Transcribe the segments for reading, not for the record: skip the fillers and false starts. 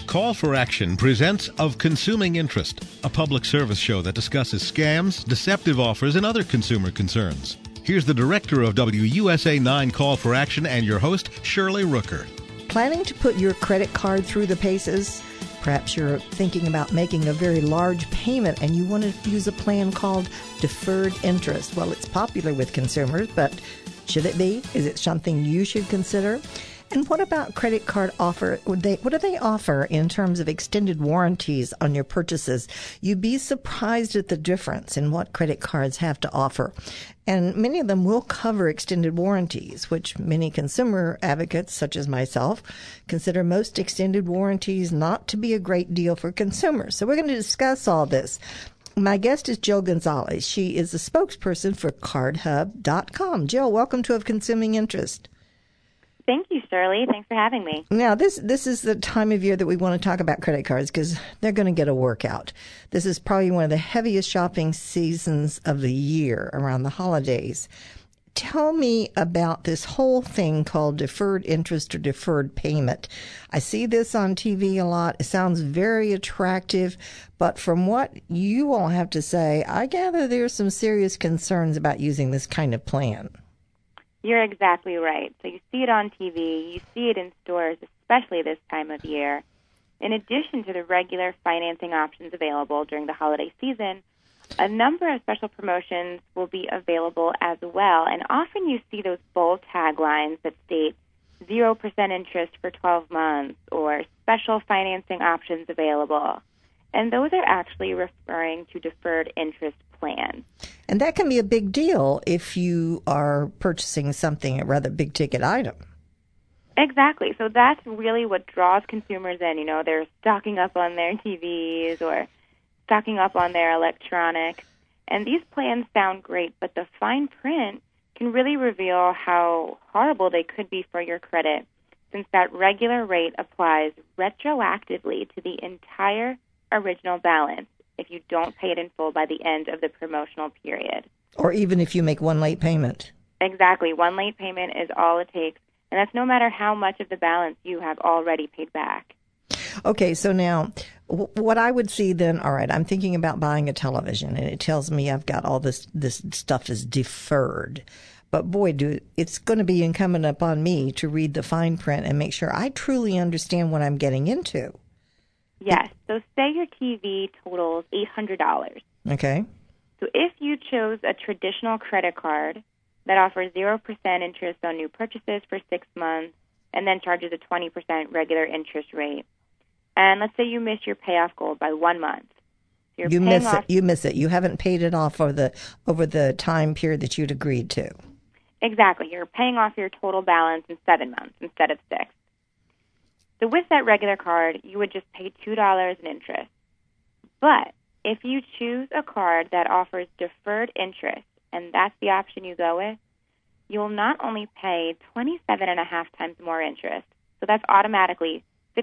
Call for Action presents Of Consuming Interest, a public service show that discusses scams, deceptive offers, and other consumer concerns. Here's the director of WUSA 9 Call for Action and your host, Shirley Rooker. Planning to put your credit card through the paces? Perhaps you're thinking about making a very large payment and you want to use a plan called deferred interest. Well, it's popular with consumers, but should it be? Is it something you should consider? And what about credit card offer? What do they offer in terms of extended warranties on your purchases? You'd be surprised at the difference in what credit cards have to offer. And many of them will cover extended warranties, which many consumer advocates, such as myself, consider most extended warranties not to be a great deal for consumers. So we're going to discuss all this. My guest is Jill Gonzalez. She is the spokesperson for CardHub.com. Jill, welcome to Of Consuming Interest. Thank you, Shirley. Thanks for having me. Now, this is the time of year that we want to talk about credit cards because they're going to get a workout. This is probably one of the heaviest shopping seasons of the year around the holidays. Tell me about this whole thing called deferred interest or deferred payment. I see this on TV a lot. It sounds very attractive, but from what you all have to say, I gather there's some serious concerns about using this kind of plan. You're exactly right. So you see it on TV, you see it in stores, especially this time of year. In addition to the regular financing options available during the holiday season, a number of special promotions will be available as well. And often you see those bold taglines that state 0% interest for 12 months or special financing options available. And those are actually referring to deferred interest plans. And that can be a big deal if you are purchasing something, a rather big ticket item. Exactly. So that's really what draws consumers in. You know, they're stocking up on their TVs or stocking up on their electronics. And these plans sound great, but the fine print can really reveal how horrible they could be for your credit, since that regular rate applies retroactively to the entire original balance if you don't pay it in full by the end of the promotional period. Or even if you make one late payment. Exactly. One late payment is all it takes. And that's no matter how much of the balance you have already paid back. Okay, so now what I would see then, all right, I'm thinking about buying a television, and it tells me I've got all this stuff is deferred. But boy, it's going to be incumbent upon me to read the fine print and make sure I truly understand what I'm getting into. Yes. So say your TV totals $800. Okay. So if you chose a traditional credit card that offers 0% interest on new purchases for 6 months and then charges a 20% regular interest rate, and let's say you miss your payoff goal by 1 month. You miss it. You haven't paid it off over the time period that you'd agreed to. Exactly. You're paying off your total balance in 7 months instead of 6. So with that regular card, you would just pay $2 in interest. But if you choose a card that offers deferred interest, and that's the option you go with, you'll not only pay 27.5 times more interest, so that's automatically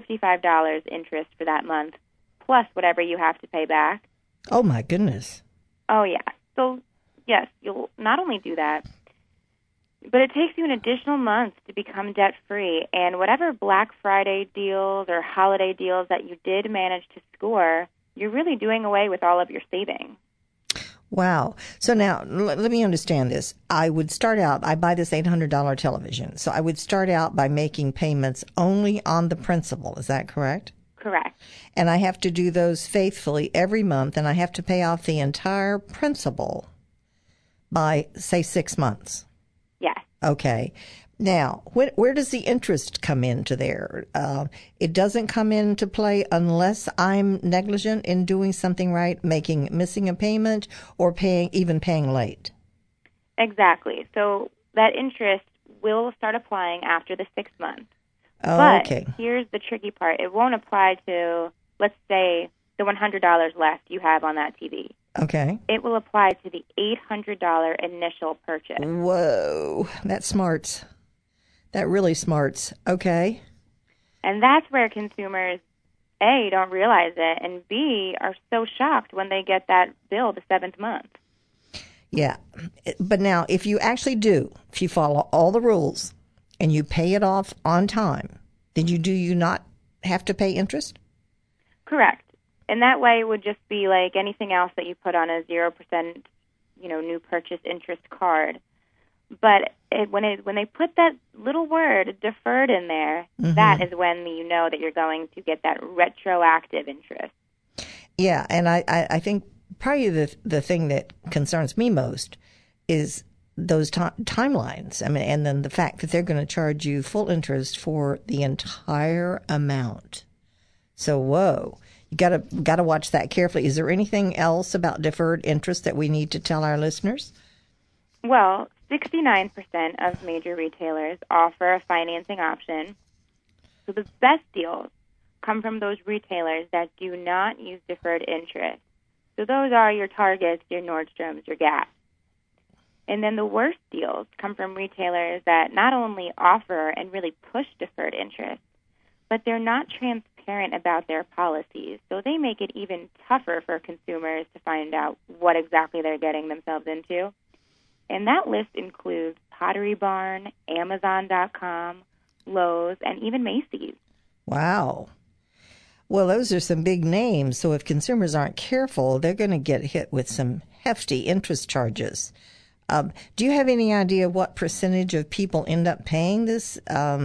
$55 interest for that month, plus whatever you have to pay back. Oh, my goodness. Oh, yeah. So, yes, you'll not only do that, but it takes you an additional month to become debt-free, and whatever Black Friday deals or holiday deals that you did manage to score, you're really doing away with all of your savings. Wow. So now, let me understand this. I would start out, I buy this $800 television, so I would start out by making payments only on the principal. Is that correct? Correct. And I have to do those faithfully every month, and I have to pay off the entire principal by, say, 6 months. Yes. Okay. Now, where does the interest come into there? It doesn't come into play unless I'm negligent in doing something right, missing a payment, or paying late. Exactly. So that interest will start applying after the 6 months. Oh, but okay. Here's the tricky part. It won't apply to, let's say, the $100 left you have on that TV. Okay. It will apply to the $800 initial purchase. Whoa. That smarts. That really smarts. Okay. And that's where consumers, A, don't realize it, and B, are so shocked when they get that bill the 7th month. Yeah. But now, if you follow all the rules and you pay it off on time, then do you not have to pay interest? Correct. And that way it would just be like anything else that you put on a 0%, new purchase interest card. But when they put that little word deferred in there, that is when you know that you're going to get that retroactive interest. Yeah, and I think probably the thing that concerns me most is those timelines. I mean, and then the fact that they're going to charge you full interest for the entire amount. So, whoa, you got to watch that carefully. Is there anything else about deferred interest that we need to tell our listeners? Well, 69% of major retailers offer a financing option. So the best deals come from those retailers that do not use deferred interest. So those are your Targets, your Nordstroms, your Gap. And then the worst deals come from retailers that not only offer and really push deferred interest, but they're not transparent about their policies. So they make it even tougher for consumers to find out what exactly they're getting themselves into. And that list includes Pottery Barn, Amazon.com, Lowe's, and even Macy's. Wow. Well, those are some big names. So if consumers aren't careful, they're going to get hit with some hefty interest charges. Do you have any idea what percentage of people end up paying this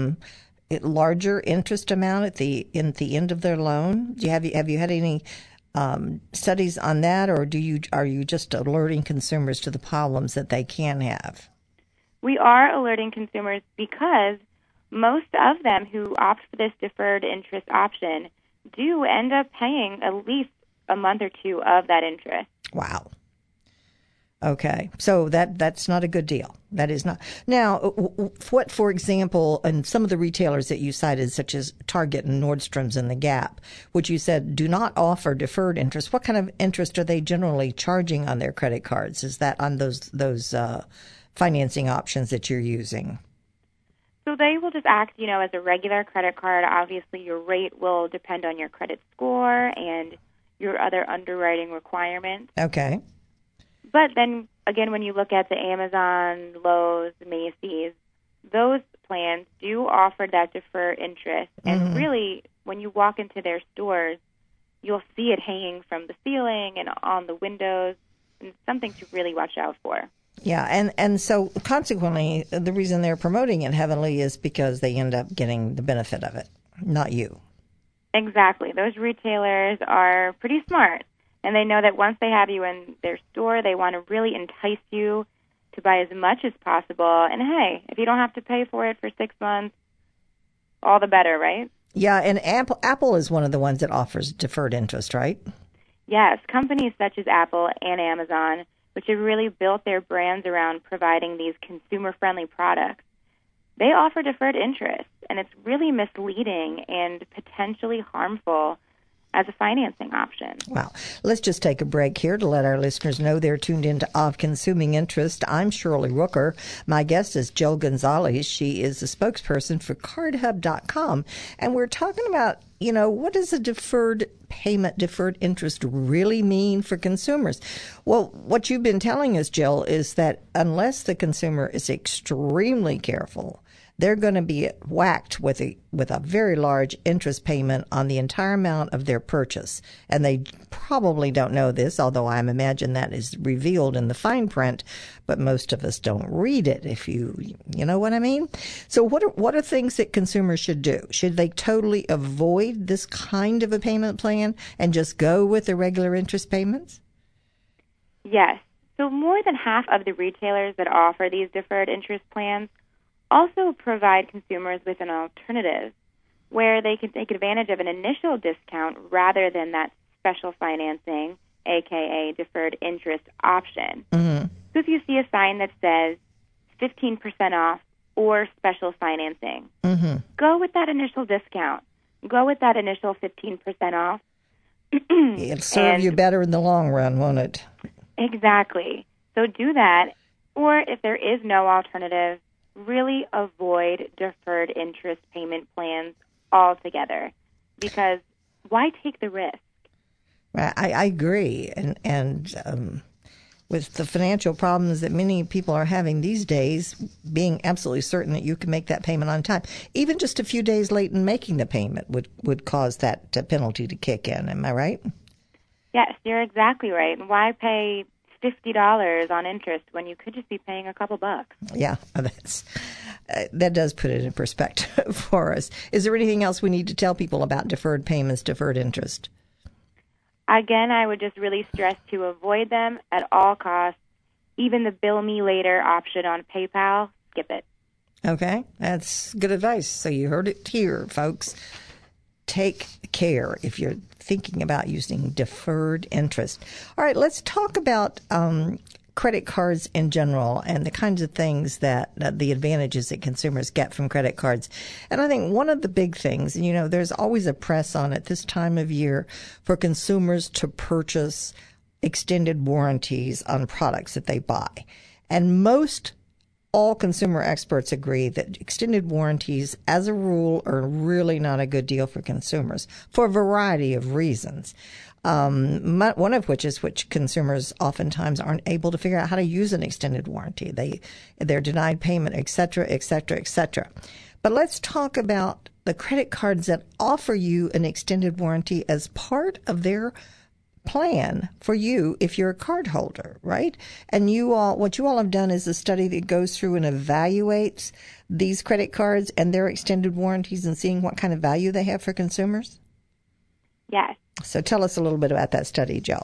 larger interest amount at the end of their loan? Have you had any studies on that, or are you just alerting consumers to the problems that they can have? We are alerting consumers because most of them who opt for this deferred interest option do end up paying at least a month or two of that interest. Wow. Okay, so that's not a good deal. That is not. Now, what, for example, and some of the retailers that you cited, such as Target and Nordstrom's and the Gap, which you said do not offer deferred interest, what kind of interest are they generally charging on their credit cards? Is that on those financing options that you're using? So they will just act, as a regular credit card. Obviously, your rate will depend on your credit score and your other underwriting requirements. Okay. But then, again, when you look at the Amazon, Lowe's, Macy's, those plans do offer that deferred interest. And really, when you walk into their stores, you'll see it hanging from the ceiling and on the windows, and something to really watch out for. Yeah, and so consequently, the reason they're promoting it heavily is because they end up getting the benefit of it, not you. Exactly. Those retailers are pretty smart. And they know that once they have you in their store, they want to really entice you to buy as much as possible. And hey, if you don't have to pay for it for 6 months, all the better, right? Yeah, and Apple is one of the ones that offers deferred interest, right? Yes, companies such as Apple and Amazon, which have really built their brands around providing these consumer-friendly products, they offer deferred interest. And it's really misleading and potentially harmful as a financing option. Wow. Let's just take a break here to let our listeners know they're tuned into Of Consuming Interest. I'm Shirley Rooker. My guest is Jill Gonzalez. She is the spokesperson for CardHub.com. And we're talking about, what does a deferred interest really mean for consumers? Well, what you've been telling us, Jill, is that unless the consumer is extremely careful, they're going to be whacked with a very large interest payment on the entire amount of their purchase. And they probably don't know this, although I imagine that is revealed in the fine print, but most of us don't read it, if you know what I mean? So what are things that consumers should do? Should they totally avoid this kind of a payment plan and just go with the regular interest payments? Yes. So more than half of the retailers that offer these deferred interest plans also provide consumers with an alternative where they can take advantage of an initial discount rather than that special financing, aka deferred interest option. So if you see a sign that says 15% off or special financing, go with that initial discount. Go with that initial 15% off. It'll serve you better in the long run, won't it? Exactly. So do that. Or if there is no alternative, really avoid deferred interest payment plans altogether, because why take the risk? I agree, and with the financial problems that many people are having these days, being absolutely certain that you can make that payment on time. Even just a few days late in making the payment would cause that penalty to kick in. Am I right? Yes, you're exactly right. And why pay $50 on interest when you could just be paying a couple bucks? Yeah, that does put it in perspective for us. Is there anything else we need to tell people about deferred payments, deferred interest? Again, I would just really stress to avoid them at all costs. Even the bill me later option on PayPal, skip it. Okay, that's good advice. So you heard it here, folks. Take care if you're thinking about using deferred interest. All right, let's talk about credit cards in general and the kinds of things that the advantages that consumers get from credit cards. And I think one of the big things, there's always a press on at this time of year for consumers to purchase extended warranties on products that they buy. And all consumer experts agree that extended warranties, as a rule, are really not a good deal for consumers for a variety of reasons. One of which consumers oftentimes aren't able to figure out how to use an extended warranty. They're denied payment, et cetera, et cetera, et cetera. But let's talk about the credit cards that offer you an extended warranty as part of their plan for you if you're a card holder, right? And what you all have done is a study that goes through and evaluates these credit cards and their extended warranties and seeing what kind of value they have for consumers? Yes. So tell us a little bit about that study, Jill.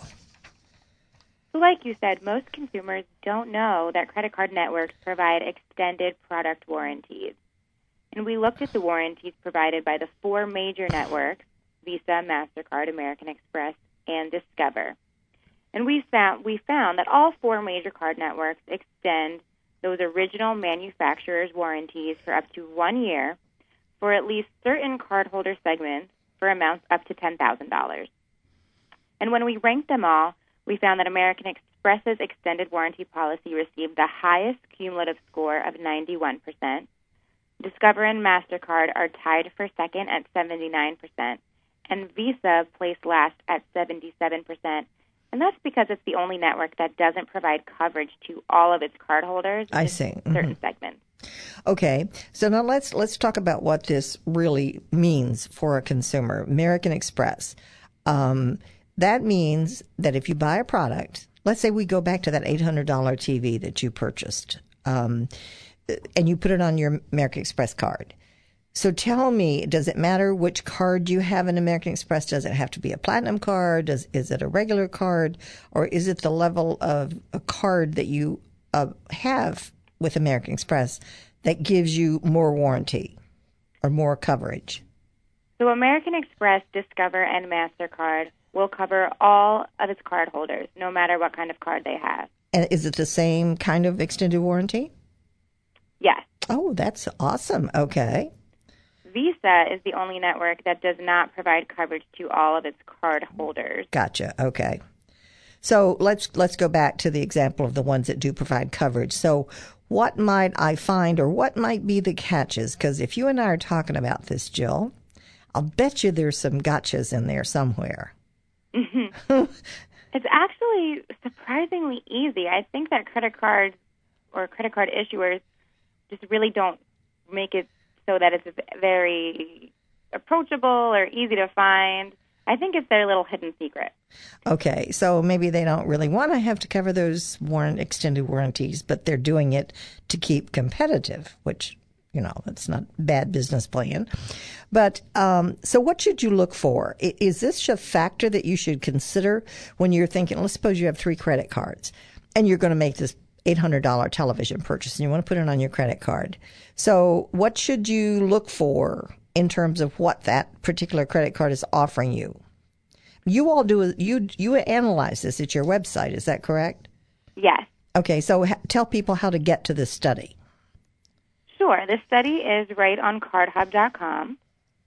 So like you said, most consumers don't know that credit card networks provide extended product warranties. And we looked at the warranties provided by the 4 major networks, Visa, MasterCard, American Express, and Discover. And we found that all 4 major card networks extend those original manufacturer's warranties for up to 1 year for at least certain cardholder segments for amounts up to $10,000. And when we ranked them all, we found that American Express's extended warranty policy received the highest cumulative score of 91%. Discover and MasterCard are tied for second at 79%, and Visa placed last at 77%. And that's because it's the only network that doesn't provide coverage to all of its cardholders. I see. Mm-hmm. Certain segments. Okay, so now let's talk about what this really means for a consumer. American Express. That means that if you buy a product, let's say we go back to that $800 TV that you purchased, and you put it on your American Express card. So tell me, does it matter which card you have in American Express? Does it have to be a platinum card? Is it a regular card? Or is it the level of a card that you have with American Express that gives you more warranty or more coverage? So American Express, Discover, and MasterCard will cover all of its cardholders, no matter what kind of card they have. And is it the same kind of extended warranty? Yes. Oh, that's awesome. Okay. Visa is the only network that does not provide coverage to all of its cardholders. Gotcha. Okay. So let's go back to the example of the ones that do provide coverage. So what might I find, or what might be the catches? Because if you and I are talking about this, Jill, I'll bet you there's some gotchas in there somewhere. Mm-hmm. It's actually surprisingly easy. I think that credit cards or credit card issuers just really don't make it so that it's very approachable or easy to find. I think it's their little hidden secret. Okay, so maybe they don't really want to have to cover those extended warranties, but they're doing it to keep competitive, which, it's not bad business plan. But so what should you look for? Is this a factor that you should consider when you're thinking, let's suppose you have 3 credit cards and you're going to make this $800 television purchase and you want to put it on your credit card. So what should you look for in terms of what that particular credit card is offering you? You all you analyze this at your website, is that correct? Yes. Okay, so tell people how to get to this study. Sure. The study is right on cardhub.com,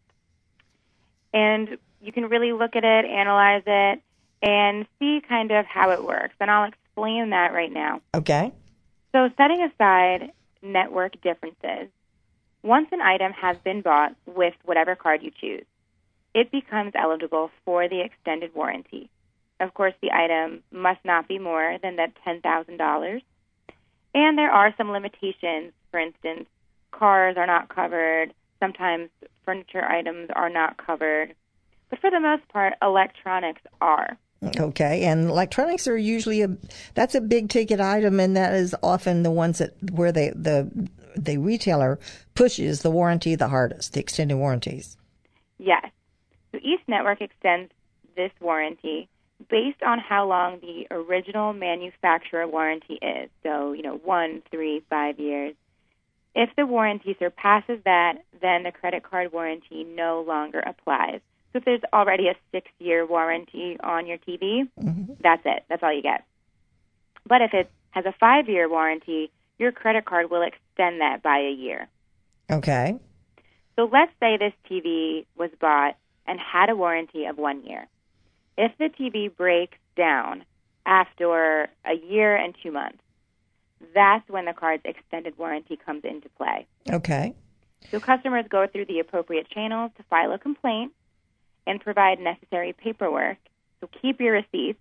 and you can really look at it, analyze it, and see kind of how it works. And I'll explain that right now. Okay. So setting aside network differences, once an item has been bought with whatever card you choose, it becomes eligible for the extended warranty. Of course, the item must not be more than that $10,000. And there are some limitations. For instance, cars are not covered. Sometimes furniture items are not covered. But for the most part, electronics are. Okay, and electronics are usually that's a big ticket item, and that is often the ones where the retailer pushes the warranty the hardest, the extended warranties. Yes. So East Network extends this warranty based on how long the original manufacturer warranty is. So, 1, 3, 5 years. If the warranty surpasses that, then the credit card warranty no longer applies. So if there's already a 6-year warranty on your TV, that's it. That's all you get. But if it has a 5-year warranty, your credit card will extend that by a year. Okay. So let's say this TV was bought and had a warranty of 1 year. If the TV breaks down after a year and 2 months, that's when the card's extended warranty comes into play. Okay. So customers go through the appropriate channels to file a complaint and provide necessary paperwork. So keep your receipts.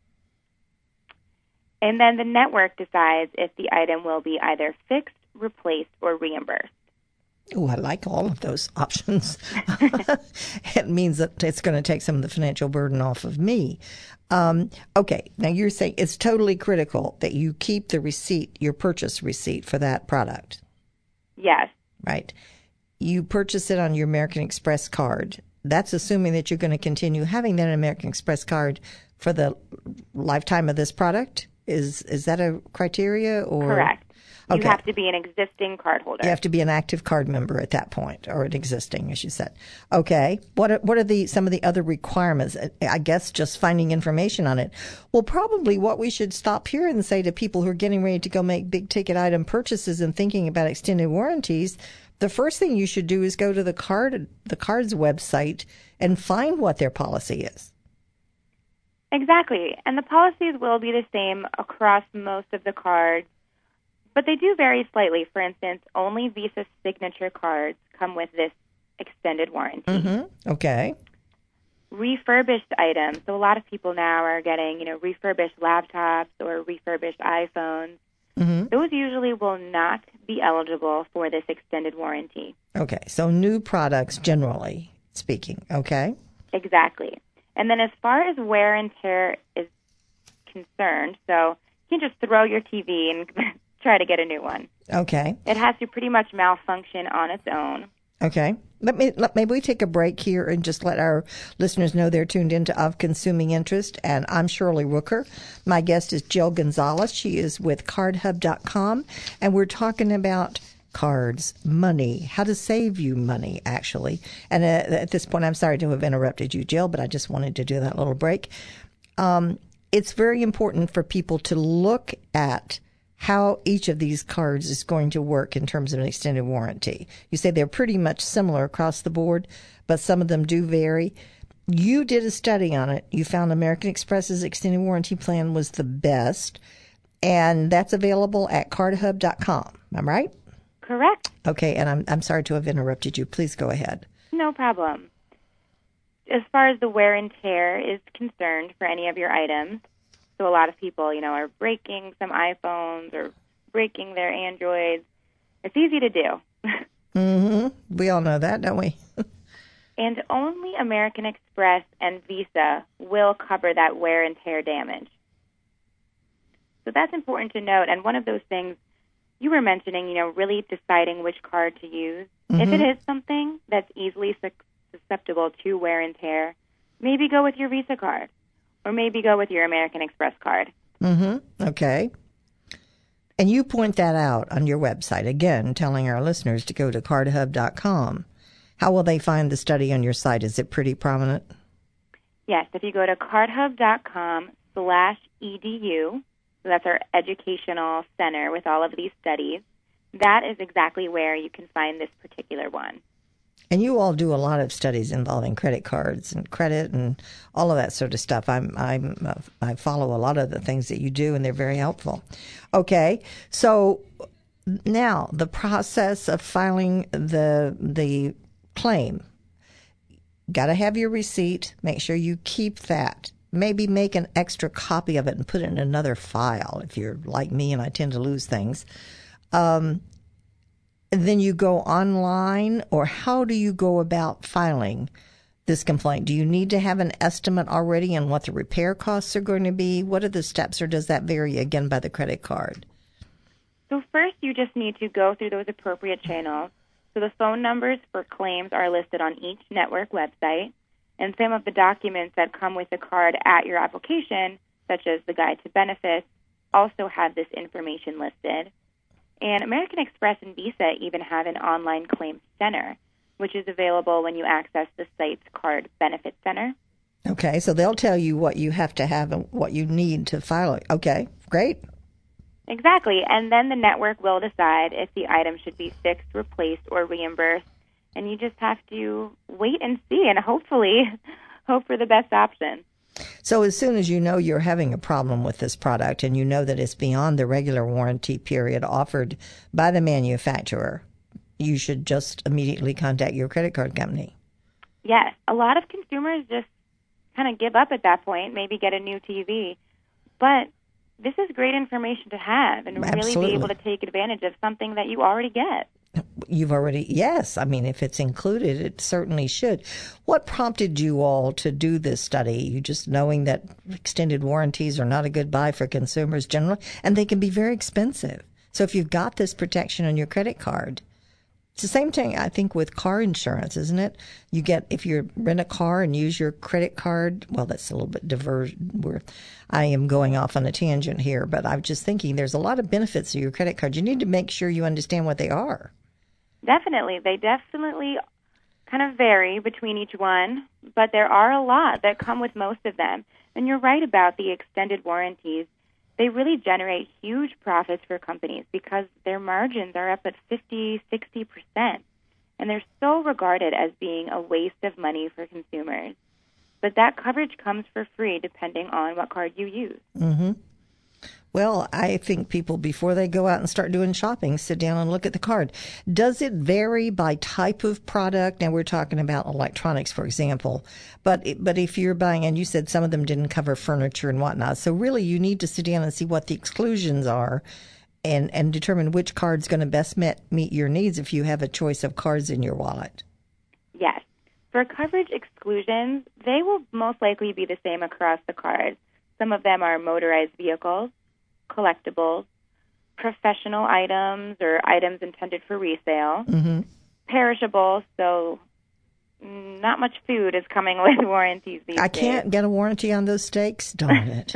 And then the network decides if the item will be either fixed, replaced, or reimbursed. Oh, I like all of those options. It means that it's going to take some of the financial burden off of me. Okay, now you're saying it's totally critical that you keep the receipt, your purchase receipt for that product. Yes. Right. You purchase it on your American Express card. That's assuming that you're going to continue having that American Express card for the lifetime of this product? Is that a criteria? Or correct. Okay. You have to be an existing cardholder. You have to be an active card member at that point, or an existing, as you said. Okay. What are some of the other requirements? I guess just finding information on it. Well, probably what we should stop here and say to people who are getting ready to go make big ticket item purchases and thinking about extended warranties, the first thing you should do is go to the card's website and find what their policy is. Exactly. And the policies will be the same across most of the cards, but they do vary slightly. For instance, only Visa Signature cards come with this extended warranty. Mm-hmm. Okay. Refurbished items. So a lot of people now are getting, refurbished laptops or refurbished iPhones. Mm-hmm. Those usually will not be eligible for this extended warranty. Okay. So new products, generally speaking. Okay. Exactly. And then as far as wear and tear is concerned, so you can just throw your TV and try to get a new one. Okay. It has to pretty much malfunction on its own. Okay. Maybe we take a break here and just let our listeners know they're tuned into Of Consuming Interest. And I'm Shirley Rooker. My guest is Jill Gonzalez. She is with CardHub.com. And we're talking about cards, money, how to save you money, actually. And at this point, I'm sorry to have interrupted you, Jill, but I just wanted to do that little break. It's very important for people to look at how each of these cards is going to work in terms of an extended warranty. You say they're pretty much similar across the board, but some of them do vary. You did a study on it. You found American Express's extended warranty plan was the best, and that's available at cardhub.com. Am I right? Correct. Okay, and I'm sorry to have interrupted you. Please go ahead. No problem. As far as the wear and tear is concerned for any of your items, so a lot of people, are breaking some iPhones or breaking their Androids. It's easy to do. Mm-hmm. We all know that, don't we? And only American Express and Visa will cover that wear and tear damage. So that's important to note. And one of those things you were mentioning, really deciding which card to use. Mm-hmm. If it is something that's easily susceptible to wear and tear, maybe go with your Visa card. Or maybe go with your American Express card. Mm-hmm. Okay. And you point that out on your website, again, telling our listeners to go to cardhub.com. How will they find the study on your site? Is it pretty prominent? Yes. If you go to cardhub.com/edu, so that's our educational center with all of these studies, that is exactly where you can find this particular one. And you all do a lot of studies involving credit cards and credit and all of that sort of stuff. I follow a lot of the things that you do, and they're very helpful. Okay, so now the process of filing the claim. Got to have your receipt. Make sure you keep that. maybe make an extra copy of it and put it in another file if you're like me and I tend to lose things. Then you go online, or how do you go about filing this complaint? Do you need to have an estimate already on what the repair costs are going to be? What are the steps, or does that vary again by the credit card? So first, you just need to go through those appropriate channels. So the phone numbers for claims are listed on each network website, and some of the documents that come with the card at your application, such as the Guide to Benefits, also have this information listed. And American Express and Visa even have an online claims center, which is available when you access the site's Card Benefit Center. Okay, so they'll tell you what you have to have and what you need to file it. Okay, great. Exactly, and then the network will decide if the item should be fixed, replaced, or reimbursed, and you just have to wait and see and hopefully hope for the best option. So as soon as you know you're having a problem with this product and you know that it's beyond the regular warranty period offered by the manufacturer, you should just immediately contact your credit card company. Yes, a lot of consumers just kind of give up at that point, maybe get a new TV, but this is great information to have and really be able to take advantage of something that you already get. Yes. I mean, if it's included, it certainly should. What prompted you all to do this study? You just knowing that extended warranties are not a good buy for consumers generally, and they can be very expensive. So if you've got this protection on your credit card, it's the same thing, I think, with car insurance, isn't it? You get, if you rent a car and use your credit card, well, that's a little bit diversion. I am going off on a tangent here, but I'm just thinking there's a lot of benefits to your credit card. You need to make sure you understand what they are. Definitely. They definitely kind of vary between each one, but there are a lot that come with most of them. And you're right about the extended warranties. They really generate huge profits for companies because their margins are up at 50, 60%. And they're so regarded as being a waste of money for consumers. But that coverage comes for free depending on what card you use. Mm-hmm. Well, I think people, before they go out and start doing shopping, sit down and look at the card. Does it vary by type of product? Now, we're talking about electronics, for example. But if you're buying, and you said some of them didn't cover furniture and whatnot, so really you need to sit down and see what the exclusions are and determine which card's going to best meet your needs if you have a choice of cards in your wallet. Yes. For coverage exclusions, they will most likely be the same across the cards. Some of them are motorized vehicles, collectibles, professional items or items intended for resale, perishables, so not much food is coming with warranties these days. I can't get a warranty on those steaks? Darn it.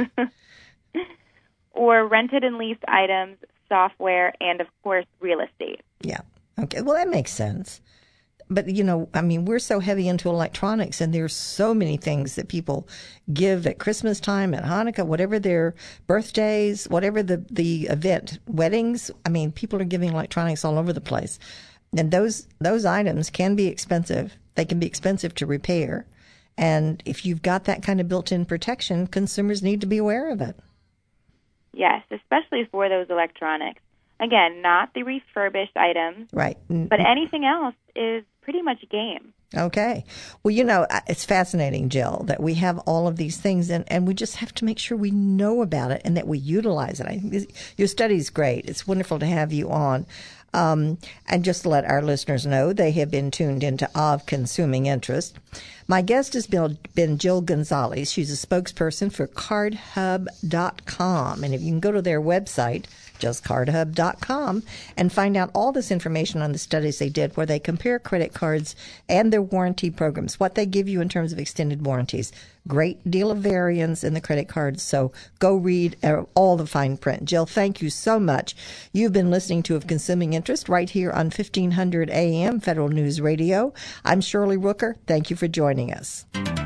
Or rented and leased items, software, and, of course, real estate. Yeah. Okay. Well, that makes sense. But, we're so heavy into electronics, and there's so many things that people give at Christmas time, at Hanukkah, whatever their birthdays, whatever the event, weddings. People are giving electronics all over the place. And those items can be expensive. They can be expensive to repair. And if you've got that kind of built-in protection, consumers need to be aware of it. Yes, especially for those electronics. Again, not the refurbished items. Right. But anything else is pretty much game. Okay. Well, it's fascinating, Jill, that we have all of these things, and we just have to make sure we know about it and that we utilize it. I think your study's great. It's wonderful to have you on. And just to let our listeners know, they have been tuned into Of Consuming Interest. My guest has been Jill Gonzalez. She's a spokesperson for CardHub.com. And if you can go to their website, just CardHub.com, and find out all this information on the studies they did where they compare credit cards and their warranty programs, what they give you in terms of extended warranties. Great deal of variance in the credit cards, so go read all the fine print. Jill, thank you so much. You've been listening to Of Consuming Interest right here on 1500 AM Federal News Radio. I'm Shirley Rooker. Thank you for joining us.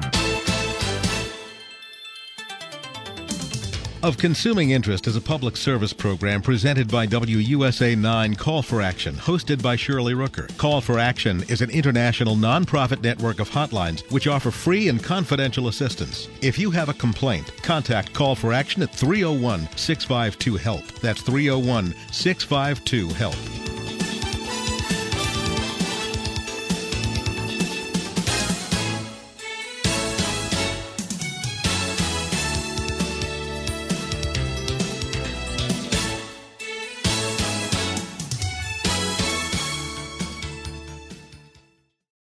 Of Consuming Interest is a public service program presented by WUSA 9 Call for Action, hosted by Shirley Rooker. Call for Action is an international nonprofit network of hotlines which offer free and confidential assistance. If you have a complaint, contact Call for Action at 301-652-HELP. That's 301-652-HELP.